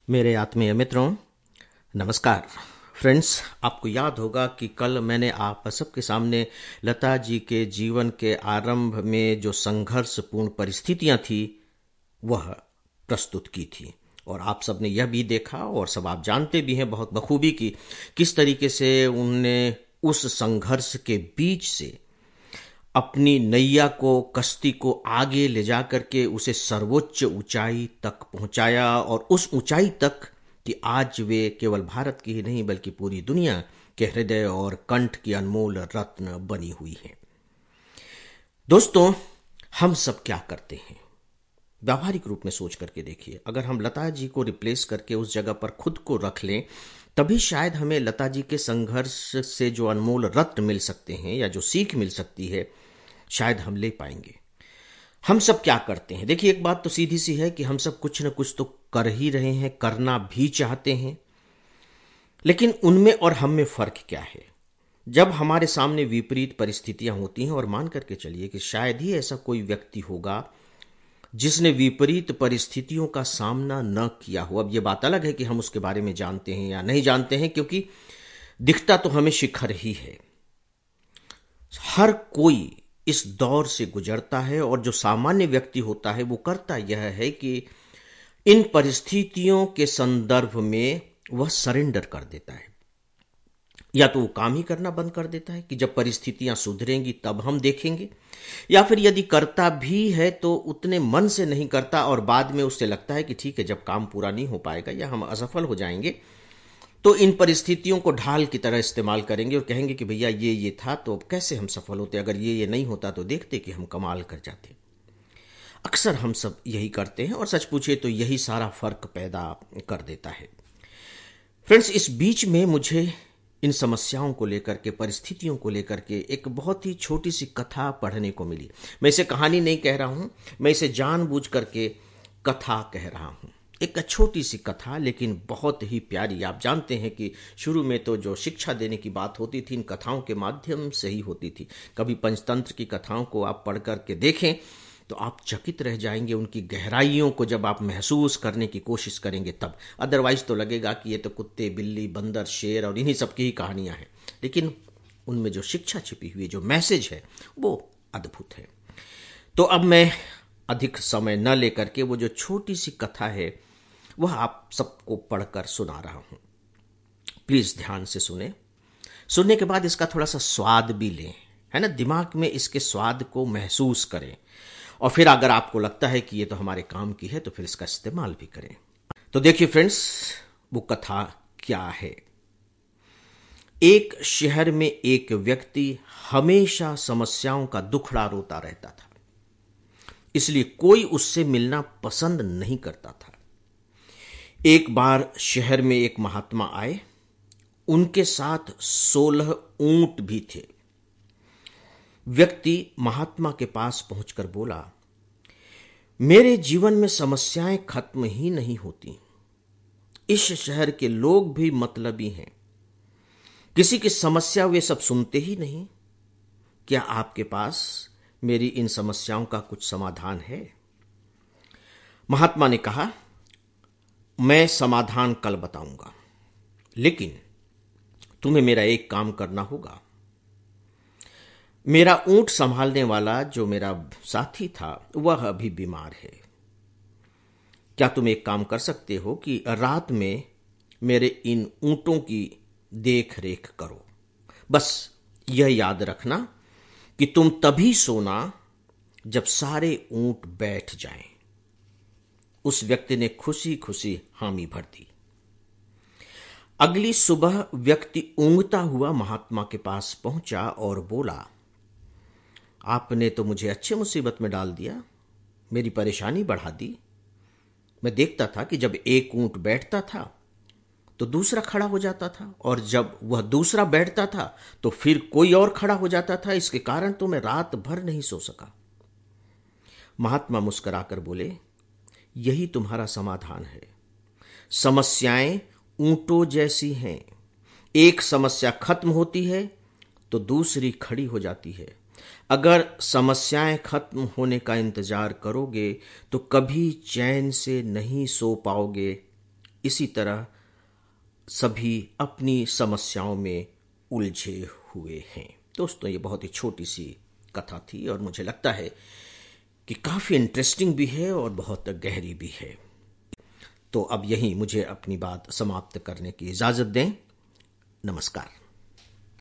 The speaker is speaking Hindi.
मेरे आत्मीय मित्रों, नमस्कार। फ्रेंड्स, आपको याद होगा कि कल मैंने आप सबके सामने लता जी के जीवन के आरंभ में जो संघर्षपूर्ण परिस्थितियां थी वह प्रस्तुत की थी। और आप सबने यह भी देखा और सब आप जानते भी हैं बहुत बखूबी कि किस तरीके से उनने उस संघर्ष के बीच से अपनी नैया को, कश्ती को आगे ले जा करके उसे सर्वोच्च ऊंचाई तक पहुंचाया। और उस ऊंचाई तक कि आज वे केवल भारत की ही नहीं बल्कि पूरी दुनिया के हृदय और कंठ की अनमोल रत्न बनी हुई है। दोस्तों, हम सब क्या करते हैं? व्यावहारिक रूप में सोच करके देखिए, अगर हम लता जी को रिप्लेस करके उस जगह पर खुद को रख लें, तभी शायद हमें लता जी के संघर्ष से जो अनमोल रत्न मिल सकते हैं या जो सीख मिल सकती है, शायद हम ले पाएंगे। हम सब क्या करते हैं? देखिए, एक बात तो सीधी सी है कि हम सब कुछ न कुछ तो कर ही रहे हैं, करना भी चाहते हैं, लेकिन उनमें और हम में फर्क क्या है? जब हमारे सामने विपरीत परिस्थितियां होती हैं, और मान करके चलिए कि शायद ही ऐसा कोई व्यक्ति होगा जिसने विपरीत परिस्थितियों का सामना न किया हो। अब यह बात अलग है कि हम उसके बारे में जानते हैं या नहीं जानते हैं, क्योंकि दिखता तो हमें शिखर ही है। हर कोई इस दौर से गुजरता है, और जो सामान्य व्यक्ति होता है वो करता यह है कि इन परिस्थितियों के संदर्भ में वह सरेंडर कर देता है, या तो वो काम ही करना बंद कर देता है कि जब परिस्थितियां सुधरेंगी तब हम देखेंगे, या फिर यदि करता भी है तो उतने मन से नहीं करता और बाद में उससे लगता है कि ठीक है, जब काम पूरा नहीं हो पाएगा या हम असफल हो जाएंगे तो इन परिस्थितियों को ढाल की तरह इस्तेमाल करेंगे और कहेंगे कि भैया ये था तो अब कैसे हम सफल होते, अगर ये नहीं होता तो देखते कि हम कमाल कर जाते। अक्सर हम सब यही करते हैं, और सच पूछे तो यही सारा फर्क पैदा कर देता है। फ्रेंड्स, इस बीच में मुझे इन समस्याओं को लेकर के, परिस्थितियों को लेकर के एक बहुत ही छोटी सी कथा पढ़ने को मिली। मैं इसे कहानी नहीं कह रहा हूं, मैं इसे जानबूझ करके कथा कह रहा हूं। एक छोटी सी कथा, लेकिन बहुत ही प्यारी। आप जानते हैं कि शुरू में तो जो शिक्षा देने की बात होती थी इन कथाओं के माध्यम से ही होती थी। कभी पंचतंत्र की कथाओं को आप पढ़ करके देखें तो आप चकित रह जाएंगे, उनकी गहराइयों को जब आप महसूस करने की कोशिश करेंगे तब। अदरवाइज तो लगेगा कि ये तो कुत्ते, बिल्ली, बंदर, शेर और इन्हीं सब की ही कहानियां हैं, लेकिन उनमें जो शिक्षा छिपी हुई, जो मैसेज है, वो अद्भुत है। तो अब मैं अधिक समय न लेकर के वो जो छोटी सी कथा है वह आप सबको पढ़कर सुना रहा हूं। प्लीज ध्यान से सुने। सुनने के बाद इसका थोड़ा सा स्वाद भी लें, है ना, दिमाग में इसके स्वाद को महसूस करें, और फिर अगर आपको लगता है कि ये तो हमारे काम की है तो फिर इसका इस्तेमाल भी करें। तो देखिए फ्रेंड्स, वो कथा क्या है। एक शहर में एक व्यक्ति हमेशा समस्याओं का दुखड़ा रोता रहता था, इसलिए कोई उससे मिलना पसंद नहीं करता था। एक बार शहर में एक महात्मा आए, उनके साथ 16 ऊंट भी थे। व्यक्ति महात्मा के पास पहुंचकर बोला, मेरे जीवन में समस्याएं खत्म ही नहीं होती। इस शहर के लोग भी मतलबी हैं, किसी की समस्या वे सब सुनते ही नहीं। क्या आपके पास मेरी इन समस्याओं का कुछ समाधान है? महात्मा ने कहा, मैं समाधान कल बताऊंगा, लेकिन तुम्हें मेरा एक काम करना होगा। मेरा ऊंट संभालने वाला जो मेरा साथी था वह अभी बीमार है। क्या तुम एक काम कर सकते हो कि रात में मेरे इन ऊंटों की देख रेख करो? बस यह याद रखना कि तुम तभी सोना जब सारे ऊंट बैठ जाएं। उस व्यक्ति ने खुशी खुशी हामी भर दी। अगली सुबह व्यक्ति ऊँघता हुआ महात्मा के पास पहुंचा और बोला, आपने तो मुझे अच्छी मुसीबत में डाल दिया, मेरी परेशानी बढ़ा दी। मैं देखता था कि जब एक ऊंट बैठता था तो दूसरा खड़ा हो जाता था, और जब वह दूसरा बैठता था तो फिर कोई और खड़ा हो जाता था। इसके कारण तो मैं रात भर नहीं सो सका। महात्मा मुस्कुराकर बोले, यही तुम्हारा समाधान है। समस्याएं ऊंटों जैसी हैं, एक समस्या खत्म होती है तो दूसरी खड़ी हो जाती है। अगर समस्याएं खत्म होने का इंतजार करोगे तो कभी चैन से नहीं सो पाओगे। इसी तरह सभी अपनी समस्याओं में उलझे हुए हैं। दोस्तों, ये बहुत ही छोटी सी कथा थी और मुझे लगता है कि काफ़ी इंटरेस्टिंग भी है और बहुत गहरी भी है। तो अब यहीं मुझे अपनी बात समाप्त करने की इजाज़त दें। नमस्कार।